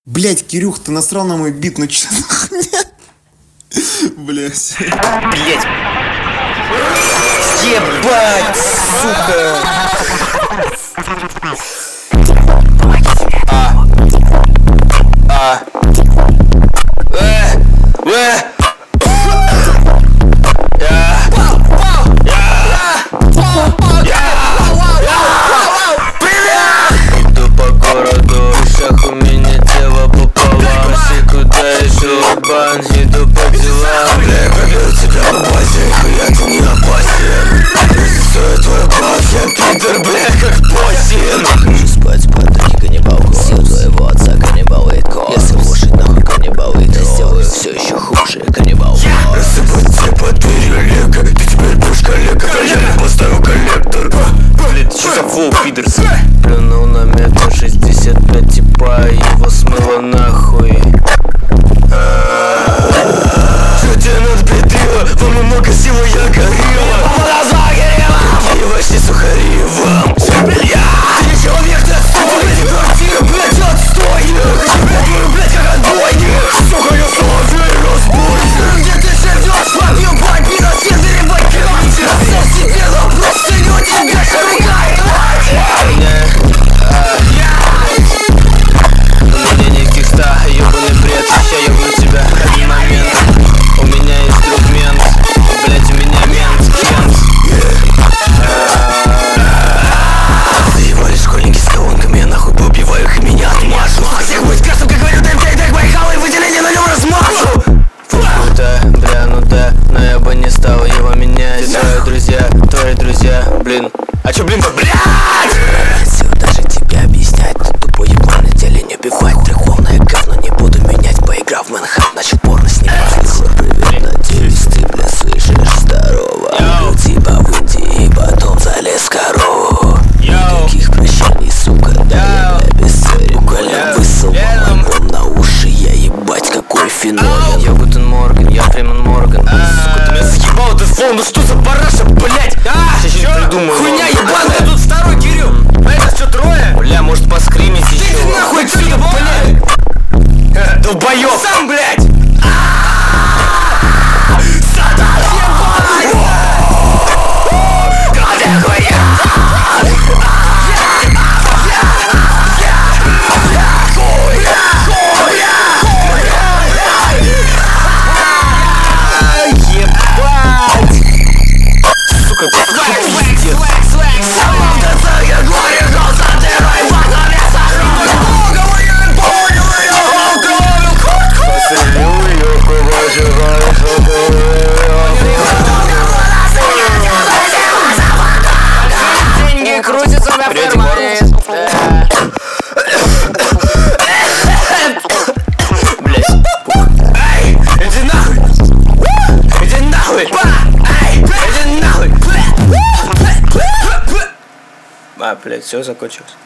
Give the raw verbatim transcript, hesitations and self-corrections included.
Блять, Кирюх, ты насрал на мой бит, ну чё нахуй? Блять. Блять. Ебать, сука. А. А. Э. Э. Иду по городу, в ушах у меня тело пополам. Си куда еще ебан, иду по делам. Бля, побил тебя в базе, хуя ты не опасен. Рисую твой бак, я питер, бля, как Посин. Хочу спать под таки каннибалку. Съел твоего отца, каннибал и кот. Если лошадь, нахуй каннибал и то сделаю все еще хуже, каннибал. Рассыпать тебе под дверью, Лего. Ты теперь будешь коллега, а я поставил коллектор. Блин, ты чё за фул, пидорс? Плюнул на метр шестьдесят пять, типа его смыло нахуй. Что тебе надо, пидила? Вам много силы, я горилла. Я ебашь сухари вам. Ты не человек, ты отстой. Квартира, блядь, отстой. Хочу, блядь, как отбойник. Сука, я сложный разбойник. Где ты живешь, побью бомбина, сидри, бакерати. Сам себе вопрос, ценю тебя, шаргай. У меня не кихта, ебаный бред. Ща ебну тебя, один момент. У меня есть друг мент. Блядь, у меня мент, кент. Заебались школьники с колонками, я нахуй поубиваю их и меня отмажу. Всех будет красным, как говорю, дэм, дэк, дэк, байхал и выделение на нем размажу. Фу, да, бля, ну да, но я бы не стал его менять. Твои друзья, твои друзья, блин. А чё, блин-то, блядь? Сил даже тебе объяснять, ты тупой ебан, на теле не убивать. Трехловное говно не буду менять, поиграв в Мэнхэт, начал порно снимать. Привет, надеюсь, ты, бля, слышишь, здорово. Убил тебя в Индии и потом залез в корову. Никаких прощаний, сука, да я, бля, без цели. Буквально высыл альбом на уши, я ебать какой феномен. Я Гутен Морган, я Фриман Морган. Сука, ты меня заебал этот фон, ну что за параша, блять? Сейчас придумаю. Хуйня ебаная, тут второй Кирилл. А это что, трое? Бля, может поскримить еще? Ты нахуй отсюда, блядь! Долбоёб! Сам, блядь! Крутится на кармане. Блять. Эй, иди нахуй. Иди нахуй. Эй, иди нахуй. А, блять, все закончилось.